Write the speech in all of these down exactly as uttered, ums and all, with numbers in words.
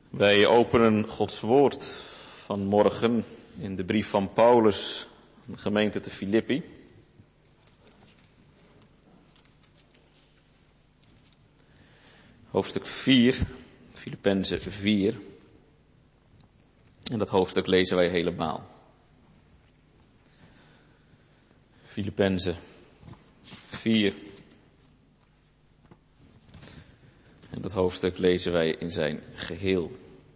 Wij openen Gods woord vanmorgen in de brief van Paulus aan de gemeente te Filippi. Hoofdstuk vier, Filippenzen vier. En dat hoofdstuk lezen wij helemaal. Filippenzen vier. En dat hoofdstuk lezen wij in zijn geheel.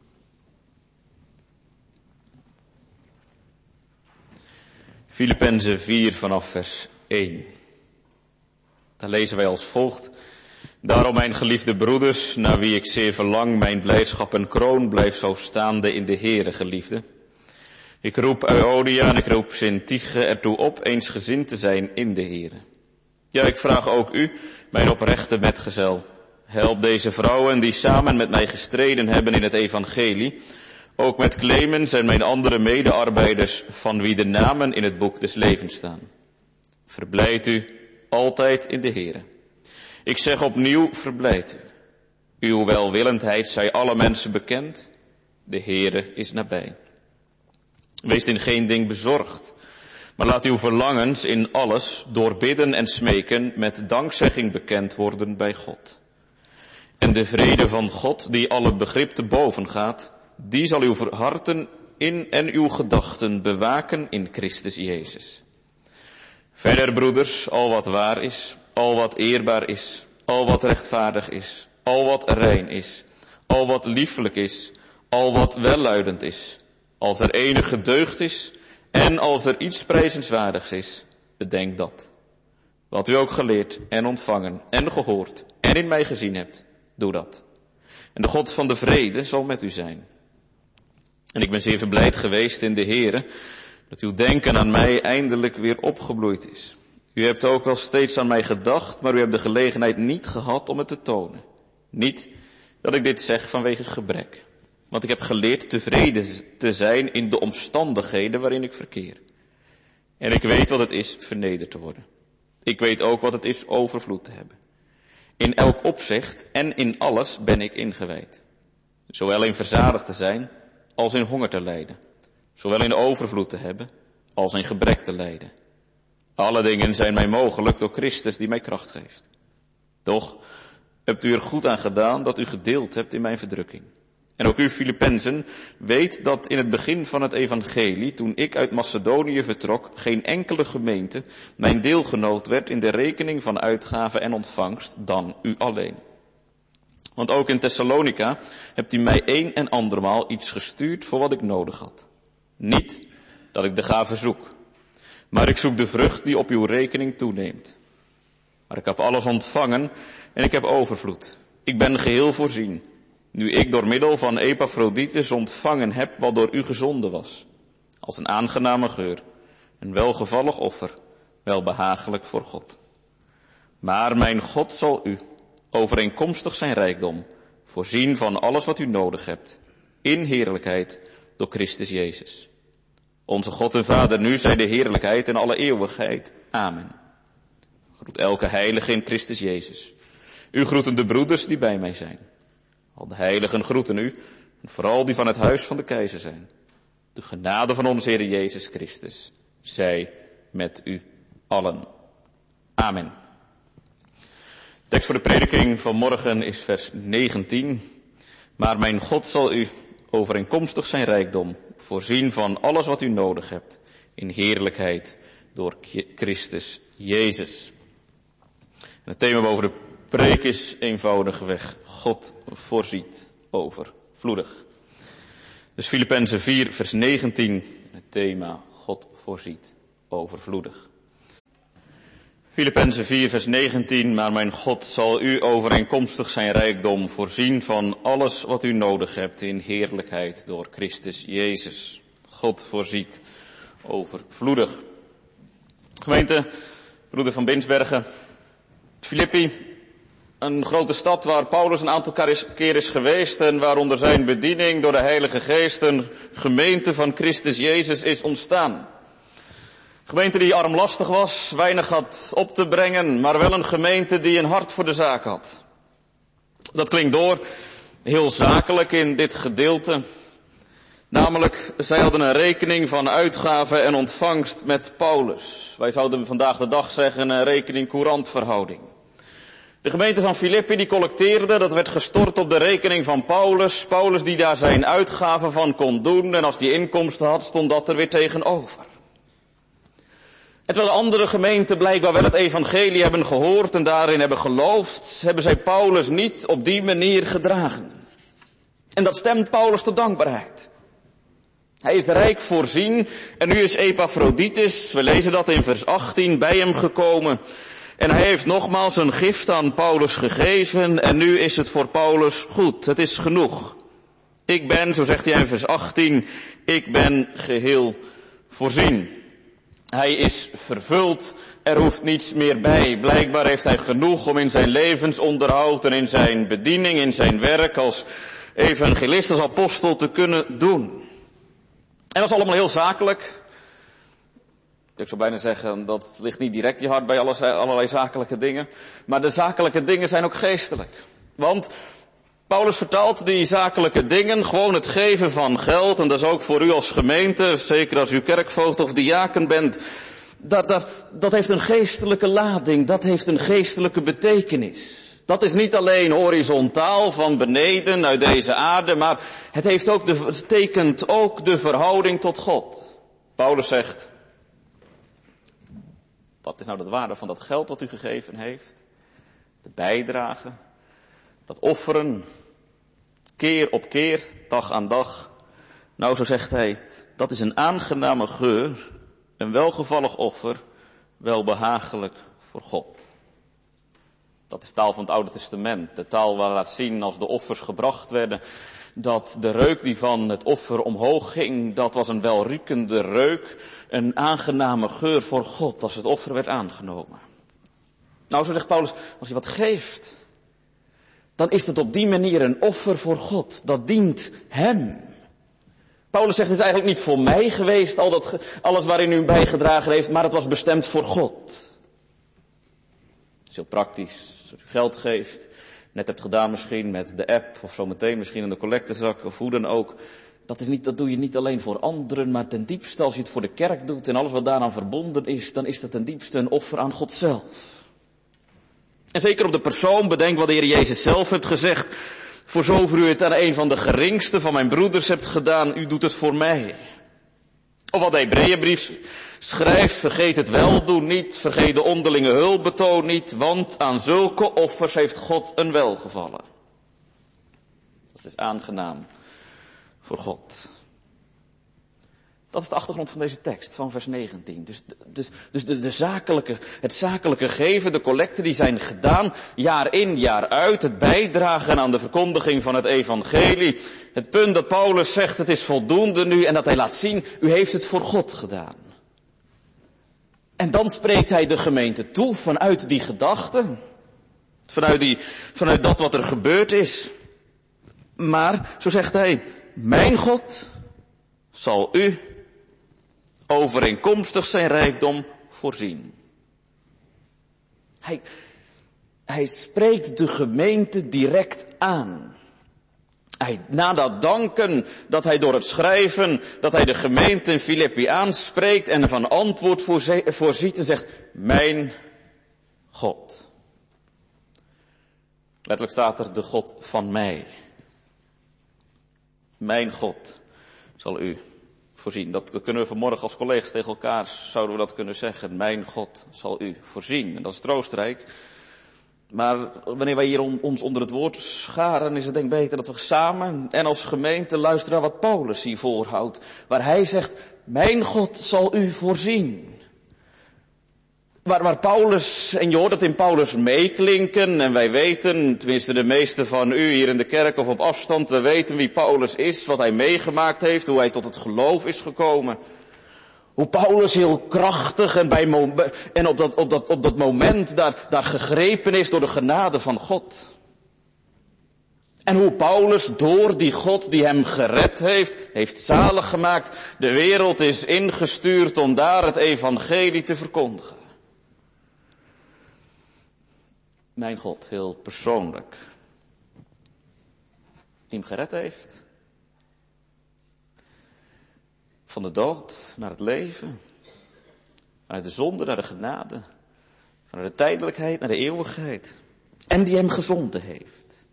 Filippenzen vier vanaf vers één. Daar lezen wij als volgt. Daarom, mijn geliefde broeders, naar wie ik zeer verlang, mijn blijdschap en kroon, blijf zo staande in de Heere, geliefde. Ik roep Euodia en ik roep Syntyche ertoe op eensgezind te zijn in de Heere. Ja, ik vraag ook u, mijn oprechte metgezel, help deze vrouwen die samen met mij gestreden hebben in het evangelie, ook met Clemens en mijn andere medearbeiders, van wie de namen in het boek des levens staan. Verblijd u altijd in de Heere. Ik zeg opnieuw, verblijd u. Uw welwillendheid zij alle mensen bekend. De Heere is nabij. Wees in geen ding bezorgd, maar laat uw verlangens in alles door bidden en smeken met dankzegging bekend worden bij God. En de vrede van God, die alle begrip te boven gaat, die zal uw harten in en uw gedachten bewaken in Christus Jezus. Verder, broeders, al wat waar is, al wat eerbaar is, al wat rechtvaardig is, al wat rein is, al wat liefelijk is, al wat welluidend is, als er enige deugd is en als er iets prijzenswaardigs is, bedenk dat. Wat u ook geleerd en ontvangen en gehoord en in mij gezien hebt, doe dat. En de God van de vrede zal met u zijn. En ik ben zeer verblijd geweest in de Heere, dat uw denken aan mij eindelijk weer opgebloeid is. U hebt ook wel steeds aan mij gedacht, maar u hebt de gelegenheid niet gehad om het te tonen. Niet dat ik dit zeg vanwege gebrek, want ik heb geleerd tevreden te zijn in de omstandigheden waarin ik verkeer. En ik weet wat het is vernederd te worden. Ik weet ook wat het is overvloed te hebben. In elk opzicht en in alles ben ik ingewijd. Zowel in verzadigd te zijn als in honger te lijden. Zowel in overvloed te hebben als in gebrek te lijden. Alle dingen zijn mij mogelijk door Christus die mij kracht geeft. Toch hebt u er goed aan gedaan dat u gedeeld hebt in mijn verdrukking. En ook u, Filippenzen, weet dat in het begin van het evangelie, toen ik uit Macedonië vertrok, geen enkele gemeente mijn deelgenoot werd in de rekening van uitgaven en ontvangst dan u alleen. Want ook in Thessalonica hebt u mij een en andermaal iets gestuurd voor wat ik nodig had. Niet dat ik de gave zoek, maar ik zoek de vrucht die op uw rekening toeneemt. Maar ik heb alles ontvangen en ik heb overvloed. Ik ben geheel voorzien, nu ik door middel van Epaphroditus ontvangen heb wat door u gezonden was. Als een aangename geur, een welgevallig offer, welbehagelijk voor God. Maar mijn God zal u, overeenkomstig zijn rijkdom, voorzien van alles wat u nodig hebt, in heerlijkheid door Christus Jezus. Onze God en Vader, nu zij de heerlijkheid in alle eeuwigheid. Amen. Groet elke heilige in Christus Jezus. U groeten de broeders die bij mij zijn. Al de heiligen groeten u, en vooral die van het huis van de keizer zijn. De genade van onze Heer Jezus Christus, zij met u allen. Amen. De tekst voor de prediking van morgen is vers negentien. Maar mijn God zal u, overeenkomstig zijn rijkdom, voorzien van alles wat u nodig hebt, in heerlijkheid door Christus Jezus. En het thema boven de preek is eenvoudigweg, God voorziet overvloedig. Dus Filippenzen vier vers negentien, het thema, God voorziet overvloedig. Filippenzen vier vers negentien, maar mijn God zal u overeenkomstig zijn rijkdom voorzien van alles wat u nodig hebt in heerlijkheid door Christus Jezus. God voorziet overvloedig. Gemeente, broeder van Binsbergen, Filippi, een grote stad waar Paulus een aantal keer is geweest en waar onder zijn bediening door de Heilige Geest een gemeente van Christus Jezus is ontstaan. Gemeente die armlastig was, weinig had op te brengen, maar wel een gemeente die een hart voor de zaak had. Dat klinkt door heel zakelijk in dit gedeelte. Namelijk, zij hadden een rekening van uitgave en ontvangst met Paulus. Wij zouden vandaag de dag zeggen een rekening-courant verhouding. De gemeente van Filippi die collecteerde, dat werd gestort op de rekening van Paulus. Paulus die daar zijn uitgaven van kon doen en als die inkomsten had, stond dat er weer tegenover. En terwijl andere gemeenten blijkbaar wel het evangelie hebben gehoord en daarin hebben geloofd, hebben zij Paulus niet op die manier gedragen. En dat stemt Paulus tot dankbaarheid. Hij is rijk voorzien en nu is Epaphroditus, we lezen dat in vers achttien, bij hem gekomen. En hij heeft nogmaals een gift aan Paulus gegeven en nu is het voor Paulus goed, het is genoeg. Ik ben, zo zegt hij in vers achttien, ik ben geheel voorzien. Hij is vervuld, er hoeft niets meer bij. Blijkbaar heeft hij genoeg om in zijn levensonderhoud en in zijn bediening, in zijn werk als evangelist, als apostel te kunnen doen. En dat is allemaal heel zakelijk. Ik zou bijna zeggen, dat ligt niet direct je hart bij alles, allerlei zakelijke dingen. Maar de zakelijke dingen zijn ook geestelijk. Want Paulus vertaalt die zakelijke dingen, gewoon het geven van geld, en dat is ook voor u als gemeente, zeker als u kerkvoogd of diaken bent, dat, dat, dat heeft een geestelijke lading, dat heeft een geestelijke betekenis. Dat is niet alleen horizontaal van beneden uit deze aarde, maar het heeft ook de, het tekent ook de verhouding tot God. Paulus zegt, wat is nou de waarde van dat geld wat u gegeven heeft? De bijdrage, dat offeren, keer op keer, dag aan dag. Nou, zo zegt hij, dat is een aangename geur, een welgevallig offer, welbehagelijk voor God. Dat is taal van het Oude Testament, de taal waar laat zien als de offers gebracht werden, dat de reuk die van het offer omhoog ging, dat was een welriekende reuk, een aangename geur voor God als het offer werd aangenomen. Nou, zo zegt Paulus, als je wat geeft, dan is het op die manier een offer voor God. Dat dient hem. Paulus zegt, het is eigenlijk niet voor mij geweest, al dat, alles waarin u bijgedragen heeft, maar het was bestemd voor God. Het is heel praktisch, als u geld geeft, net hebt gedaan misschien met de app, of zometeen misschien in de collectezak, of hoe dan ook. Dat is niet, dat doe je niet alleen voor anderen, maar ten diepste, als je het voor de kerk doet en alles wat daaraan verbonden is, dan is dat ten diepste een offer aan God zelf. En zeker op de persoon, bedenk wat de Heer Jezus zelf heeft gezegd. Voor zover u het aan een van de geringste van mijn broeders hebt gedaan, u doet het voor mij. Of wat de Hebreeënbrief schrijft, vergeet het weldoen niet, vergeet de onderlinge hulpbetoon niet, want aan zulke offers heeft God een welgevallen. Dat is aangenaam voor God. Dat is de achtergrond van deze tekst, van vers negentien. Dus, dus, dus de, de zakelijke, het zakelijke geven, de collecten die zijn gedaan, jaar in, jaar uit, het bijdragen aan de verkondiging van het evangelie. Het punt dat Paulus zegt, het is voldoende nu, en dat hij laat zien, u heeft het voor God gedaan. En dan spreekt hij de gemeente toe vanuit die gedachte, vanuit, die, vanuit dat wat er gebeurd is. Maar, zo zegt hij, mijn God zal u overeenkomstig zijn rijkdom voorzien. Hij, hij spreekt de gemeente direct aan. Hij, na dat danken dat hij door het schrijven, dat hij de gemeente in Filippi aanspreekt en van antwoord voorziet en zegt, mijn God. Letterlijk staat er, de God van mij. Mijn God zal u voorzien. Dat, dat kunnen we vanmorgen als collega's tegen elkaar, zouden we dat kunnen zeggen. Mijn God zal u voorzien. En dat is troostrijk. Maar wanneer wij hier on, ons onder het woord scharen, is het denk ik beter dat we samen en als gemeente luisteren naar wat Paulus hier voorhoudt. Waar hij zegt, mijn God zal u voorzien. Waar, waar Paulus, en je hoort het in Paulus meeklinken, en wij weten, tenminste de meeste van u hier in de kerk of op afstand, we weten wie Paulus is, wat hij meegemaakt heeft, hoe hij tot het geloof is gekomen. Hoe Paulus heel krachtig en, bij mo- en op, dat, op, dat, op dat moment daar, daar gegrepen is door de genade van God. En hoe Paulus door die God die hem gered heeft, heeft zalig gemaakt, de wereld is ingestuurd om daar het evangelie te verkondigen. Mijn God, heel persoonlijk. die hem gered heeft. Van de dood naar het leven. Vanuit de zonde naar de genade. Vanuit de tijdelijkheid naar de eeuwigheid. En die hem gezonden heeft.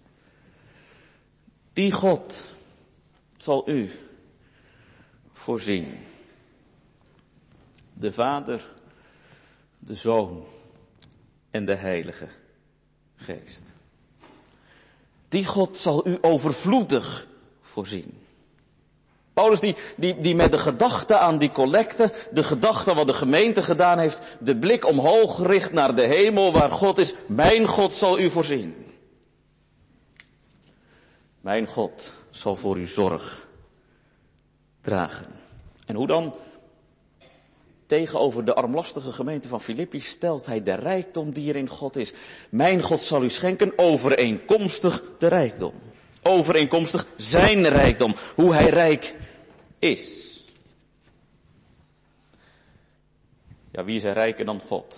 Die God zal u voorzien. De Vader, de Zoon en de Heilige Geest. Die God zal u overvloedig voorzien. Paulus die, die, die met de gedachte aan die collecte, de gedachte wat de gemeente gedaan heeft, de blik omhoog gericht naar de hemel waar God is. Mijn God zal u voorzien. Mijn God zal voor u zorg dragen. En hoe dan? Tegenover de armlastige gemeente van Filippi stelt hij de rijkdom die er in God is. Mijn God zal u schenken overeenkomstig de rijkdom. Overeenkomstig zijn rijkdom. Hoe hij rijk is. Ja, wie is er rijker dan God?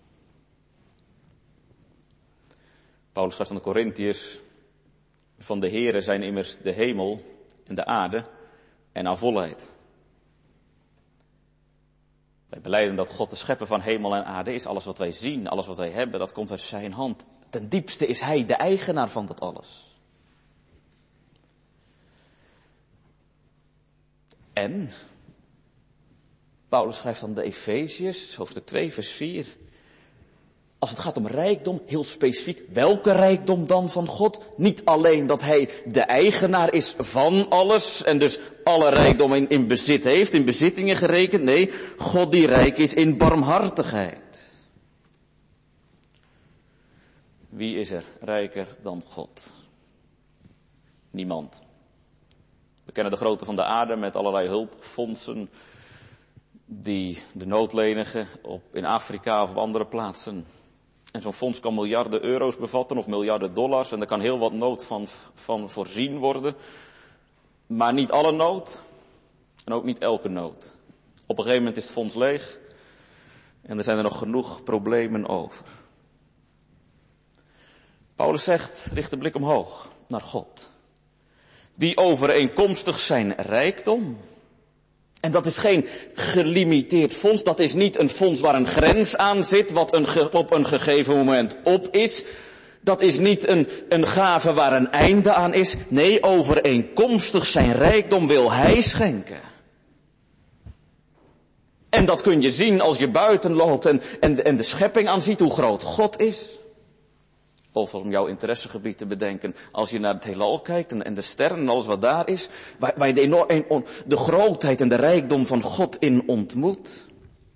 Paulus schrijft aan de Korintiërs. Van de Heere zijn immers de hemel en de aarde en aan volheid. Wij belijden dat God de schepper van hemel en aarde is. Alles wat wij zien, alles wat wij hebben, dat komt uit zijn hand. Ten diepste is hij de eigenaar van dat alles. En Paulus schrijft aan de Efeziërs, hoofdstuk twee, vers vier. Als het gaat om rijkdom, heel specifiek, welke rijkdom dan van God? Niet alleen dat hij de eigenaar is van alles en dus alle rijkdom in, in bezit heeft, in bezittingen gerekend. Nee, God die rijk is in barmhartigheid. Wie is er rijker dan God? Niemand. We kennen de grootte van de aarde met allerlei hulpfondsen die de noodlenigen op, in Afrika of op andere plaatsen. En zo'n fonds kan miljarden euro's bevatten of miljarden dollars en er kan heel wat nood van, van voorzien worden. Maar niet alle nood en ook niet elke nood. Op een gegeven moment is het fonds leeg en er zijn er nog genoeg problemen over. Paulus zegt, richt de blik omhoog naar God. Die overeenkomstig zijn rijkdom. En dat is geen gelimiteerd fonds, dat is niet een fonds waar een grens aan zit, wat een ge, op een gegeven moment op is. Dat is niet een, een gave waar een einde aan is. Nee, overeenkomstig zijn rijkdom wil hij schenken. En dat kun je zien als je buiten loopt en, en, en de schepping aanziet hoe groot God is. Of om jouw interessegebied te bedenken, als je naar het heelal kijkt en, en de sterren en alles wat daar is, waar, waar je de, enorm, de grootheid en de rijkdom van God in ontmoet.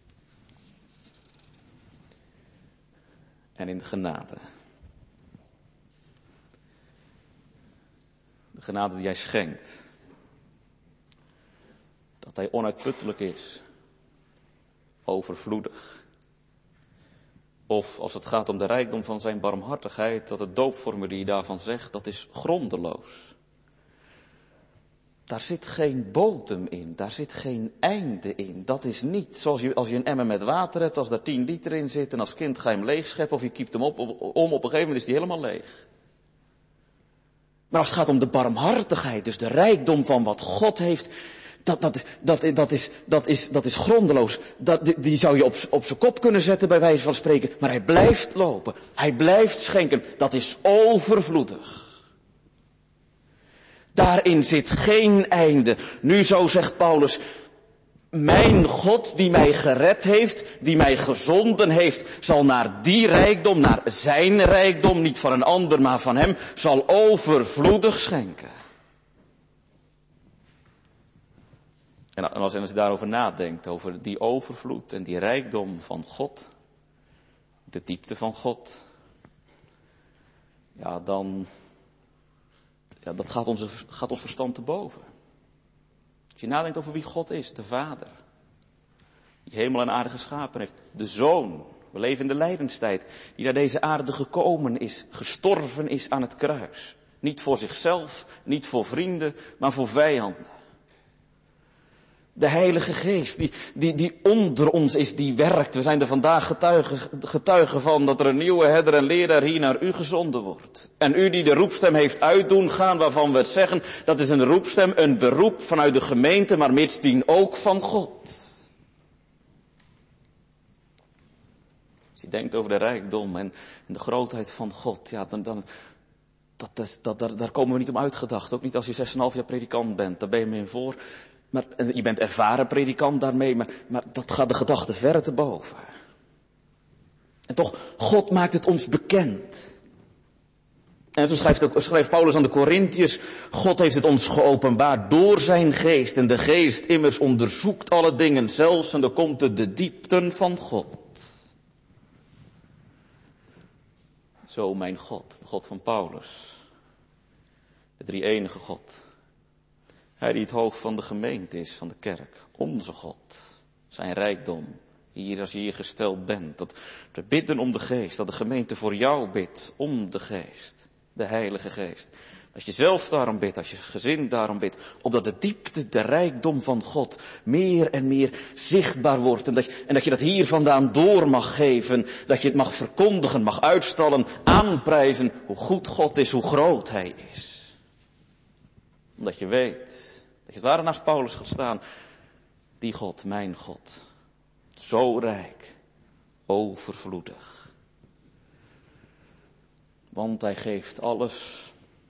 En in de genade. De genade die hij schenkt. Dat hij onuitputtelijk is. Overvloedig. Of als het gaat om de rijkdom van zijn barmhartigheid, dat het doopformulier daarvan zegt, dat is grondeloos. Daar zit geen bodem in, daar zit geen einde in. Dat is niet zoals je, als je een emmer met water hebt, als daar tien liter in zit en als kind ga je hem leegscheppen of je kiept hem op, op, om, op een gegeven moment is die helemaal leeg. Maar als het gaat om de barmhartigheid, dus de rijkdom van wat God heeft, Dat, dat, dat, dat, is, dat, is, dat is grondeloos. Dat, die, die zou je op, op zijn kop kunnen zetten bij wijze van spreken. Maar hij blijft lopen. Hij blijft schenken. Dat is overvloedig. Daarin zit geen einde. Nu zo zegt Paulus. Mijn God die mij gered heeft, die mij gezonden heeft, zal naar die rijkdom, naar zijn rijkdom, niet van een ander maar van hem, zal overvloedig schenken. En als je daarover nadenkt, over die overvloed en die rijkdom van God, de diepte van God, ja dan, ja, dat gaat, onze, gaat ons verstand te boven. Als je nadenkt over wie God is, de Vader, die hemel en aarde geschapen heeft, de Zoon, we leven in de lijdenstijd, die naar deze aarde gekomen is, gestorven is aan het kruis. Niet voor zichzelf, niet voor vrienden, maar voor vijanden. De Heilige Geest die, die, die onder ons is, die werkt. We zijn er vandaag getuigen, getuigen van dat er een nieuwe herder en leraar hier naar u gezonden wordt. En u die de roepstem heeft uitdoen gaan, waarvan we het zeggen, dat is een roepstem, een beroep vanuit de gemeente, maar mitsdien ook van God. Als je denkt over de rijkdom en de grootheid van God, ja, dan, dan dat, dat, dat, daar, daar komen we niet om uitgedacht. Ook niet als je zes en een half jaar predikant bent, daar ben je mee in voor. Maar je bent ervaren predikant daarmee, maar, maar dat gaat de gedachte verre te boven. En toch, God maakt het ons bekend. En toen schrijft, schrijft Paulus aan de Korintiërs, God heeft het ons geopenbaard door zijn geest. En de geest immers onderzoekt alle dingen, zelfs en dan komt het de diepten van God. Zo mijn God, de God van Paulus. De drie-enige God. Hij die het hoofd van de gemeente is, van de kerk. Onze God. Zijn rijkdom. Hier als je hier gesteld bent. Dat we bidden om de geest. Dat de gemeente voor jou bidt. Om de geest. De Heilige Geest. Als je zelf daarom bidt. Als je gezin daarom bidt. Opdat de diepte, de rijkdom van God meer en meer zichtbaar wordt. En dat, je, en dat je dat hier vandaan door mag geven. Dat je het mag verkondigen, mag uitstallen, aanprijzen. Hoe goed God is, hoe groot Hij is. Omdat je weet, dat je daar naast Paulus gaat staan. Die God, mijn God. Zo rijk. Overvloedig. Want Hij geeft alles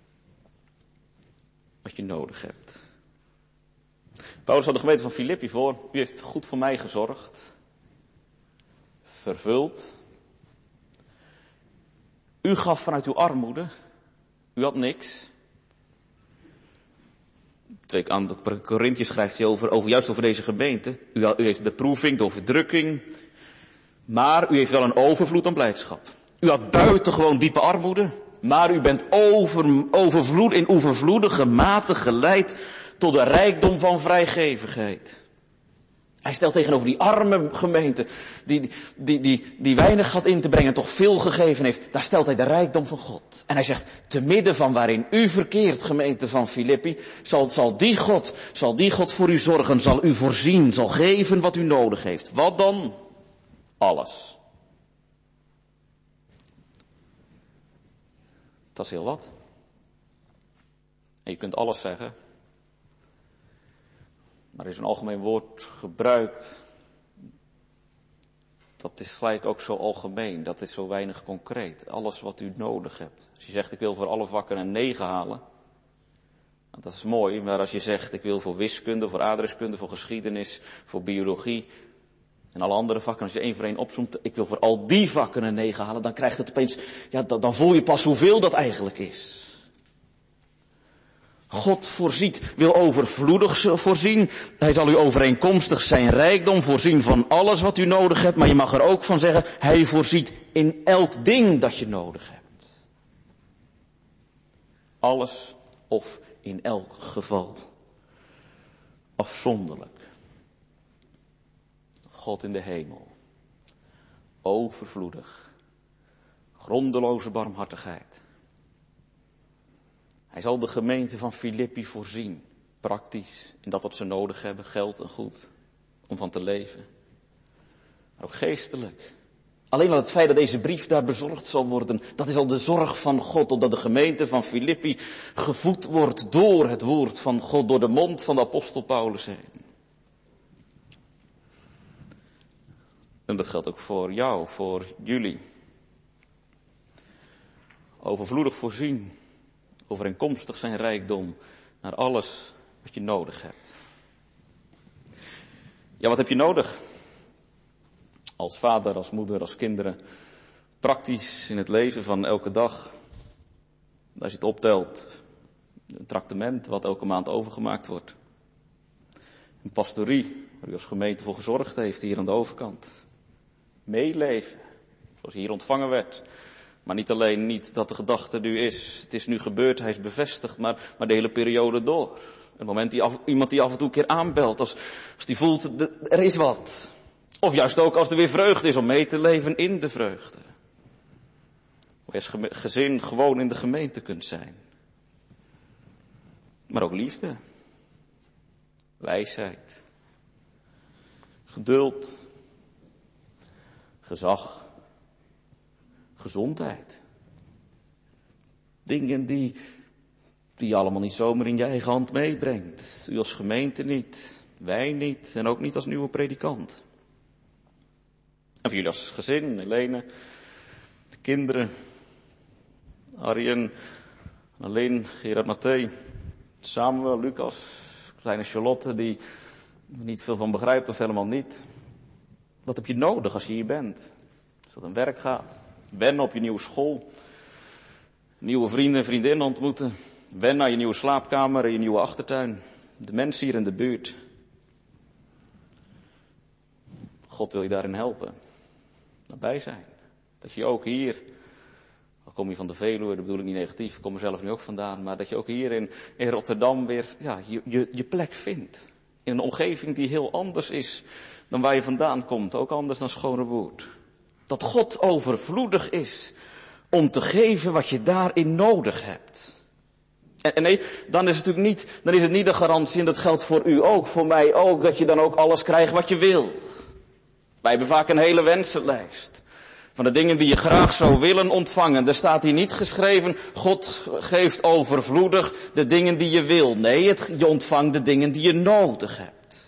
wat je nodig hebt. Paulus had de gemeente van Filippi voor. U heeft goed voor mij gezorgd. Vervuld. U gaf vanuit uw armoede. U had niks. Twee aan de Korintiërs schrijft hij over, over, juist over deze gemeente. U, u heeft beproeving door verdrukking. Maar u heeft wel een overvloed aan blijdschap. U had buitengewoon diepe armoede. Maar u bent over, overvloed, in overvloedige mate geleid tot de rijkdom van vrijgevigheid. Hij stelt tegenover die arme gemeente, die, die, die, die weinig had in te brengen, toch veel gegeven heeft. Daar stelt hij de rijkdom van God. En hij zegt, te midden van waarin u verkeert, gemeente van Filippi, zal, zal die God, zal die God voor u zorgen, zal u voorzien, zal geven wat u nodig heeft. Wat dan? Alles. Dat is heel wat. En je kunt alles zeggen. Maar er is een algemeen woord gebruikt. Dat is gelijk ook zo algemeen. Dat is zo weinig concreet. Alles wat u nodig hebt. Als je zegt ik wil voor alle vakken een negen halen. Dat is mooi. Maar als je zegt ik wil voor wiskunde, voor aardrijkskunde, voor geschiedenis, voor biologie. En alle andere vakken, als je één voor één opzomt, ik wil voor al die vakken een negen halen. Dan krijgt het opeens, ja dan, dan voel je pas hoeveel dat eigenlijk is. God voorziet, wil overvloedig voorzien. Hij zal u overeenkomstig zijn rijkdom voorzien van alles wat u nodig hebt. Maar je mag er ook van zeggen, hij voorziet in elk ding dat je nodig hebt. Alles of in elk geval. Afzonderlijk. God in de hemel. Overvloedig. Grondeloze barmhartigheid. Hij zal de gemeente van Filippi voorzien, praktisch, in dat wat ze nodig hebben, geld en goed, om van te leven. Maar ook geestelijk. Alleen al het feit dat deze brief daar bezorgd zal worden, dat is al de zorg van God, opdat de gemeente van Filippi gevoed wordt door het woord van God, door de mond van de apostel Paulus heen. En dat geldt ook voor jou, voor jullie. Overvloedig voorzien. Overeenkomstig zijn rijkdom naar alles wat je nodig hebt. Ja, wat heb je nodig? Als vader, als moeder, als kinderen. Praktisch in het leven van elke dag. Als je het optelt. Een tractement wat elke maand overgemaakt wordt. Een pastorie waar u als gemeente voor gezorgd heeft hier aan de overkant. Meeleven. Zoals hier ontvangen werd. Maar niet alleen niet dat de gedachte nu is, het is nu gebeurd, hij is bevestigd, maar, maar de hele periode door. Een moment die af, iemand die af en toe een keer aanbelt, als, als die voelt, de, er is wat. Of juist ook als er weer vreugde is om mee te leven in de vreugde. Hoe je als geme, gezin gewoon in de gemeente kunt zijn. Maar ook liefde. Wijsheid. geduld, gezag, gezondheid. Dingen die, die je allemaal niet zomaar in je eigen hand meebrengt. U als gemeente niet, wij niet en ook niet als nieuwe predikant. En voor jullie als gezin, Helene, de kinderen, Arjen, Alleen, Gerard Mathé, Samuel, Lucas, kleine Charlotte die er niet veel van begrijpt of helemaal niet. Wat heb je nodig als je hier bent? Als je aan werk gaat, wennen op je nieuwe school, nieuwe vrienden en vriendinnen ontmoeten, wennen naar je nieuwe slaapkamer en je nieuwe achtertuin, de mensen hier in de buurt. God wil je daarin helpen, nabij zijn. Dat je ook hier, al kom je van de Veluwe, dat bedoel ik niet negatief, ik kom er zelf nu ook vandaan, maar dat je ook hier in, in Rotterdam weer ja, je, je, je plek vindt. In een omgeving die heel anders is dan waar je vandaan komt, ook anders dan Schonewoerd. Dat God overvloedig is om te geven wat je daarin nodig hebt. En, en nee, dan is het natuurlijk niet, dan is het niet de garantie, en dat geldt voor u ook, voor mij ook, dat je dan ook alles krijgt wat je wil. Wij hebben vaak een hele wensenlijst van de dingen die je graag zou willen ontvangen. Er staat hier niet geschreven, God geeft overvloedig de dingen die je wil. Nee, het, je ontvangt de dingen die je nodig hebt.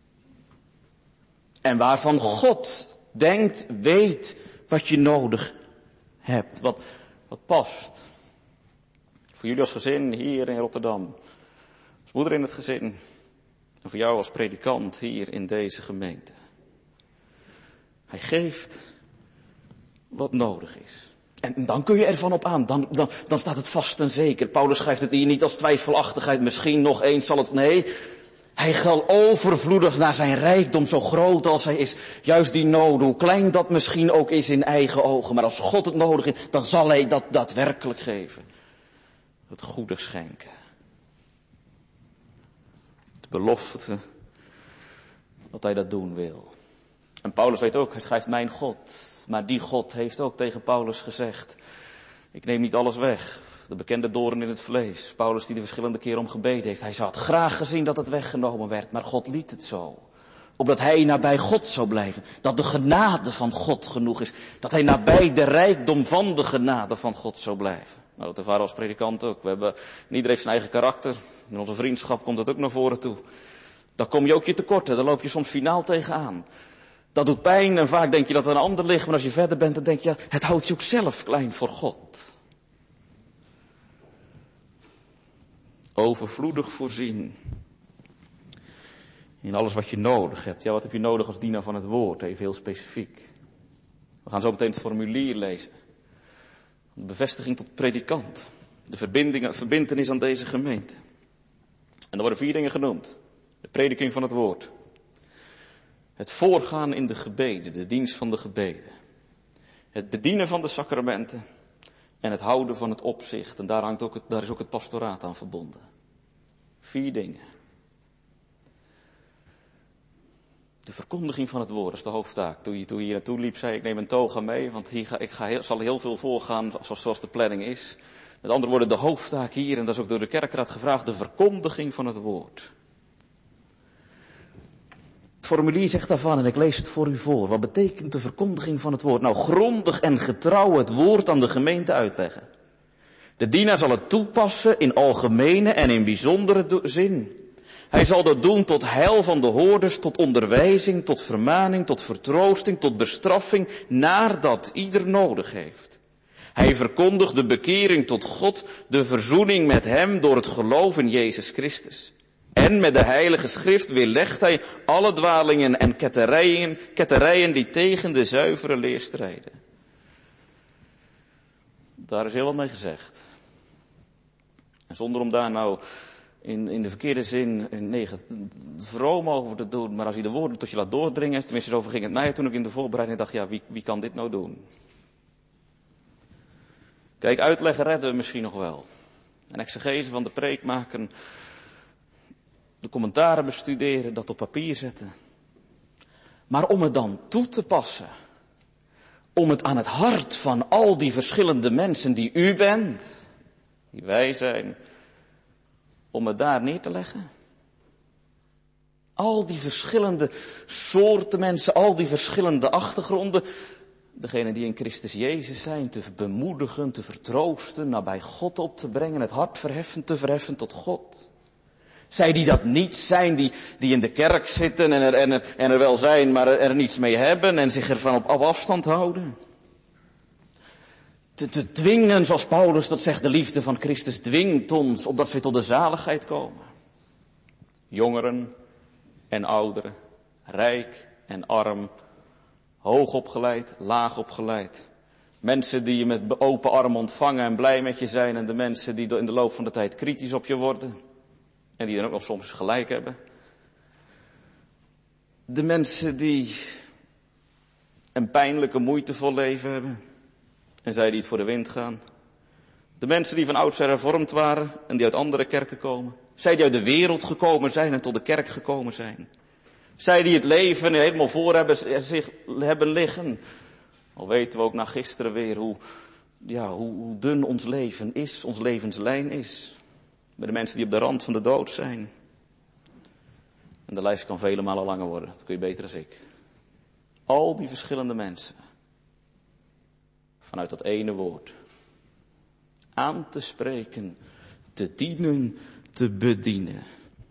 En waarvan God denkt, weet wat je nodig hebt. Wat, wat past. Voor jullie als gezin hier in Rotterdam. Als moeder in het gezin. En voor jou als predikant hier in deze gemeente. Hij geeft wat nodig is. En dan kun je ervan op aan. Dan, dan, dan staat het vast en zeker. Paulus schrijft het hier niet als twijfelachtigheid. Misschien nog eens zal het. Nee. Hij gaat overvloedig naar zijn rijkdom, zo groot als hij is. Juist die nood, hoe klein dat misschien ook is in eigen ogen. Maar als God het nodig heeft, dan zal hij dat daadwerkelijk geven. Het goede schenken. De belofte dat hij dat doen wil. En Paulus weet ook, hij schrijft mijn God. Maar die God heeft ook tegen Paulus gezegd, ik neem niet alles weg. De bekende doorn in het vlees. Paulus die de verschillende keren om gebeden heeft. Hij zou het graag gezien dat het weggenomen werd, maar God liet het zo. Opdat hij nabij God zou blijven. Dat de genade van God genoeg is. Dat hij nabij de rijkdom van de genade van God zou blijven. Nou, dat ervaren we als predikant ook. We hebben, iedereen heeft zijn eigen karakter. In onze vriendschap komt dat ook naar voren toe. Dan kom je ook je tekorten. Dan loop je soms finaal tegenaan. Dat doet pijn en vaak denk je dat er een ander ligt. Maar als je verder bent, dan denk je, ja, het houdt je ook zelf klein voor God. Overvloedig voorzien. In alles wat je nodig hebt. Ja, wat heb je nodig als dienaar van het woord? Even heel specifiek. We gaan zo meteen het formulier lezen. De bevestiging tot predikant. De verbinding, verbintenis aan deze gemeente. En er worden vier dingen genoemd. De prediking van het woord. Het voorgaan in de gebeden, de dienst van de gebeden. Het bedienen van de sacramenten. En het houden van het opzicht. En daar, hangt ook het, daar is ook het pastoraat aan verbonden. Vier dingen. De verkondiging van het woord, dat is de hoofdtaak. Toen je, toen je hier naartoe liep, zei ik neem een toga mee. Want hier ga, ik ga heel, zal heel veel voorgaan zoals, zoals de planning is. Met andere woorden, de hoofdtaak hier, en dat is ook door de kerkraad gevraagd, de verkondiging van het woord. Het formulier zegt daarvan, en ik lees het voor u voor. Wat betekent de verkondiging van het woord? Nou, grondig en getrouw het woord aan de gemeente uitleggen. De dienaar zal het toepassen in algemene en in bijzondere do- zin. Hij zal dat doen tot heil van de hoorders, tot onderwijzing, tot vermaning, tot vertroosting, tot bestraffing, naar dat ieder nodig heeft. Hij verkondigt de bekering tot God, de verzoening met hem door het geloof in Jezus Christus. En met de heilige schrift weerlegt hij alle dwalingen en ketterijen, ketterijen die tegen de zuivere leer strijden. Daar is heel wat mee gezegd. En zonder om daar nou in, in de verkeerde zin negatief vroom over te doen, maar als hij de woorden tot je laat doordringen, tenminste zo ging het mij toen ik in de voorbereiding dacht, ja, wie, wie kan dit nou doen? Kijk, uitleggen redden we misschien nog wel. En exegese van de preek maken, de commentaren bestuderen, dat op papier zetten. Maar om het dan toe te passen, om het aan het hart van al die verschillende mensen die u bent, die wij zijn, om het daar neer te leggen. Al die verschillende soorten mensen, al die verschillende achtergronden. Degenen die in Christus Jezus zijn, te bemoedigen, te vertroosten, nabij God op te brengen, het hart verheffen, te verheffen tot God. Zij die dat niet zijn, die, die in de kerk zitten en er, en, er, en er wel zijn, maar er, er niets mee hebben en zich ervan op, op afstand houden. Te, te dwingen, zoals Paulus dat zegt, de liefde van Christus dwingt ons, opdat we tot de zaligheid komen. Jongeren en ouderen, rijk en arm, hoog opgeleid, laag opgeleid. Mensen die je met open armen ontvangen en blij met je zijn en de mensen die in de loop van de tijd kritisch op je worden. En die dan ook nog soms gelijk hebben. De mensen die een pijnlijke, moeitevol leven hebben. En zij die het voor de wind gaan. De mensen die van oudsher hervormd waren en die uit andere kerken komen. Zij die uit de wereld gekomen zijn en tot de kerk gekomen zijn. Zij die het leven helemaal voor hebben, zich hebben liggen. Al weten we ook na gisteren weer hoe, ja, hoe, hoe dun ons leven is, ons levenslijn is. Bij de mensen die op de rand van de dood zijn. En de lijst kan vele malen langer worden, dat kun je beter dan ik. Al die verschillende mensen. Vanuit dat ene woord. Aan te spreken, te dienen, te bedienen.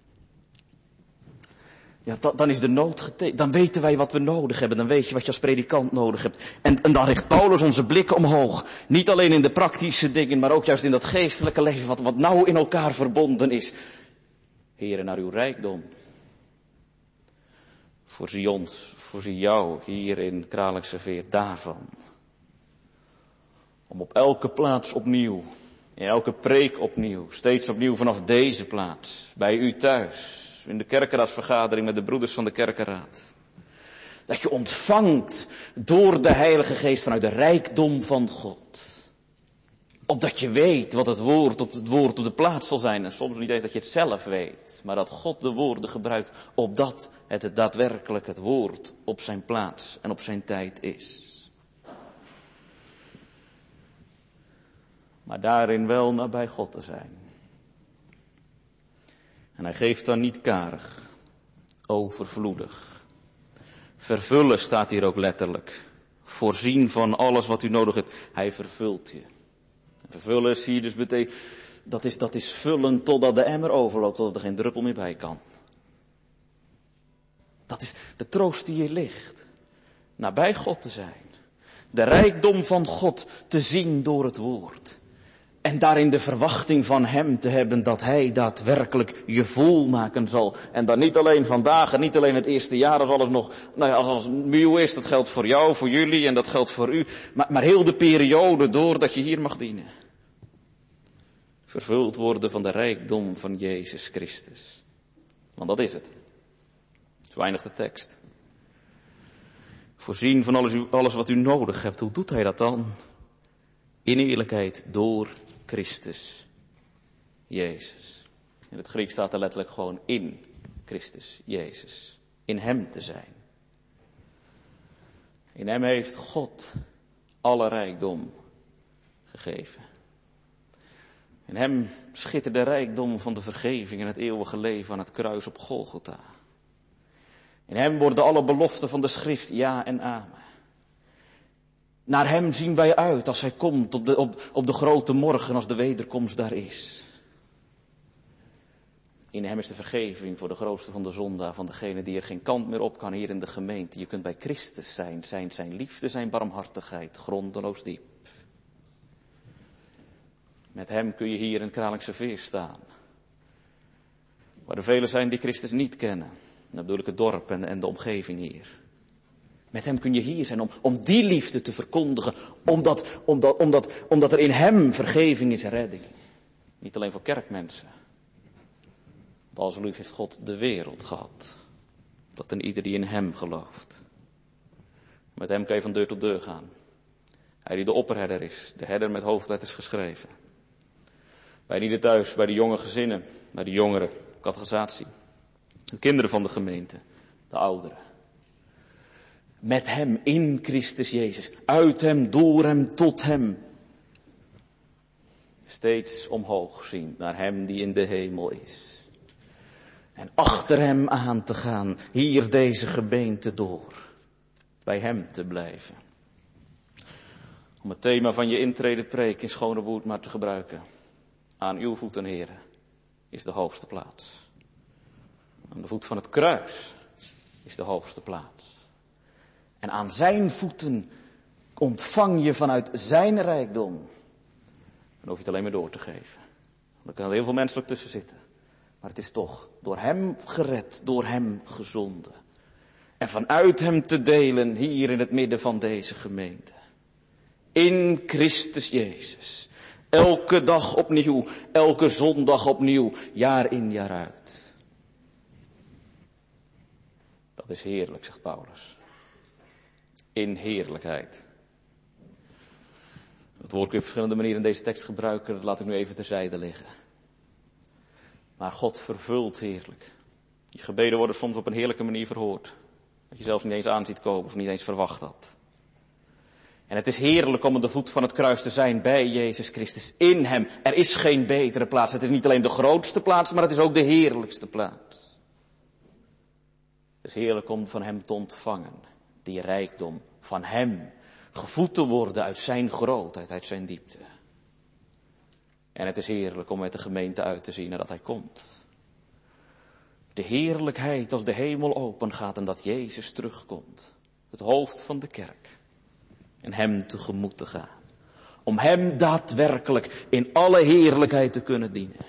Ja, dan, dan is de nood getekend. Dan weten wij wat we nodig hebben. Dan weet je wat je als predikant nodig hebt. En, en dan richt Paulus onze blikken omhoog. Niet alleen in de praktische dingen, maar ook juist in dat geestelijke leven wat, wat nauw in elkaar verbonden is. Heere, naar uw rijkdom. Voorzie ons, voorzie jou hier in Kralingse Veer daarvan. Om op elke plaats opnieuw, in elke preek opnieuw, steeds opnieuw vanaf deze plaats, bij u thuis, in de kerkenraadsvergadering met de broeders van de kerkenraad. Dat je ontvangt door de Heilige Geest vanuit de rijkdom van God. Opdat je weet wat het woord op het woord op de plaats zal zijn. En soms niet eens dat je het zelf weet, maar dat God de woorden gebruikt opdat het, het daadwerkelijk het woord op zijn plaats en op zijn tijd is. Maar daarin wel nabij God te zijn. En hij geeft dan niet karig, overvloedig. Vervullen staat hier ook letterlijk. Voorzien van alles wat u nodig hebt. Hij vervult je. Vervullen zie je dus betekent, dat is, dat is vullen totdat de emmer overloopt, totdat er geen druppel meer bij kan. Dat is de troost die hier ligt. Nabij God te zijn. De rijkdom van God te zien door het woord. En daarin de verwachting van hem te hebben dat hij daadwerkelijk je volmaken zal. En dan niet alleen vandaag en niet alleen het eerste jaar als alles nog, nou ja, als het nieuw is, dat geldt voor jou, voor jullie en dat geldt voor u. Maar, maar heel de periode door dat je hier mag dienen. Vervuld worden van de rijkdom van Jezus Christus. Want dat is het. Het is weinig de tekst. Voorzien van alles, alles wat u nodig hebt. Hoe doet hij dat dan? In eerlijkheid door Christus Jezus. In het Grieks staat er letterlijk gewoon in Christus Jezus. In hem te zijn. In hem heeft God alle rijkdom gegeven. In hem schittert de rijkdom van de vergeving en het eeuwige leven aan het kruis op Golgotha. In hem worden alle beloften van de schrift ja en amen. Naar hem zien wij uit als hij komt op de, op, op de grote morgen als de wederkomst daar is. In hem is de vergeving voor de grootste van de zondaar, van degene die er geen kant meer op kan hier in de gemeente. Je kunt bij Christus zijn, zijn, zijn liefde, zijn barmhartigheid, grondeloos diep. Met hem kun je hier in Kralingse Veer staan. Waar er velen zijn die Christus niet kennen. En dan bedoel ik het dorp en, en de omgeving hier. Met hem kun je hier zijn om, om die liefde te verkondigen. Omdat, omdat, omdat, omdat er in hem vergeving is en redding. Niet alleen voor kerkmensen. Want als lief heeft God de wereld gehad. Dat een ieder die in hem gelooft. Met hem kan je van deur tot deur gaan. Hij die de opperherder is. De herder met hoofdletters geschreven. Bij ieder thuis, bij de jonge gezinnen. Bij de jongeren, catechisatie. De kinderen van de gemeente. De ouderen. Met hem in Christus Jezus. Uit hem, door hem, tot hem. Steeds omhoog zien naar hem die in de hemel is. En achter hem aan te gaan, hier deze gemeente door. Bij hem te blijven. Om het thema van je intrede preek in Schonewoerd maar te gebruiken. Aan uw voeten, heren, is de hoogste plaats. Aan de voet van het kruis is de hoogste plaats. En aan zijn voeten ontvang je vanuit zijn rijkdom. Dan hoef je het alleen maar door te geven. Er kan heel veel menselijk tussen zitten. Maar het is toch door hem gered, door hem gezonden. En vanuit hem te delen hier in het midden van deze gemeente. In Christus Jezus. Elke dag opnieuw, elke zondag opnieuw, jaar in jaar uit. Dat is heerlijk, zegt Paulus. In heerlijkheid. Het woord kun je op verschillende manieren in deze tekst gebruiken, dat laat ik nu even terzijde liggen. Maar God vervult heerlijk. Je gebeden worden soms op een heerlijke manier verhoord. Dat je zelfs niet eens aan ziet komen of niet eens verwacht had. En het is heerlijk om aan de voet van het kruis te zijn bij Jezus Christus. In hem. Er is geen betere plaats. Het is niet alleen de grootste plaats, maar het is ook de heerlijkste plaats. Het is heerlijk om van hem te ontvangen. Die rijkdom van hem. Gevoed te worden uit zijn grootheid, uit zijn diepte. En het is heerlijk om met de gemeente uit te zien nadat hij komt. De heerlijkheid als de hemel open gaat en dat Jezus terugkomt. Het hoofd van de kerk. En hem tegemoet te gaan. Om hem daadwerkelijk in alle heerlijkheid te kunnen dienen.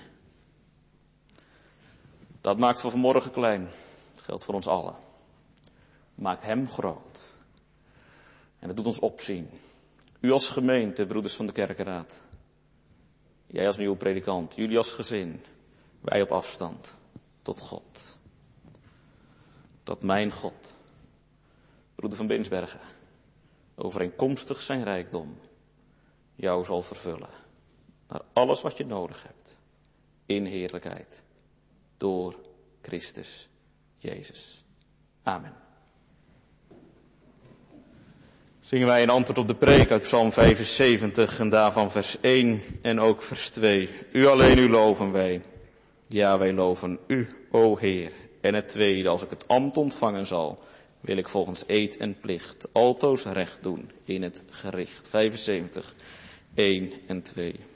Dat maakt voor vanmorgen klein. Dat geldt voor ons allen. Maakt hem groot. En dat doet ons opzien. U als gemeente, broeders van de kerkenraad. Jij als nieuwe predikant. Jullie als gezin. Wij op afstand. Tot God. Tot mijn God. Broeder van Binsbergen. Overeenkomstig zijn rijkdom. Jou zal vervullen. Naar alles wat je nodig hebt. In heerlijkheid. Door Christus Jezus. Amen. Zingen wij een antwoord op de preek uit Psalm vijfenzeventig en daarvan vers één en ook vers twee. U alleen, u loven wij. Ja, wij loven u, o Heer. En het tweede, als ik het ambt ontvangen zal, wil ik volgens eed en plicht altoos recht doen in het gericht. vijfenzeventig, één en twee.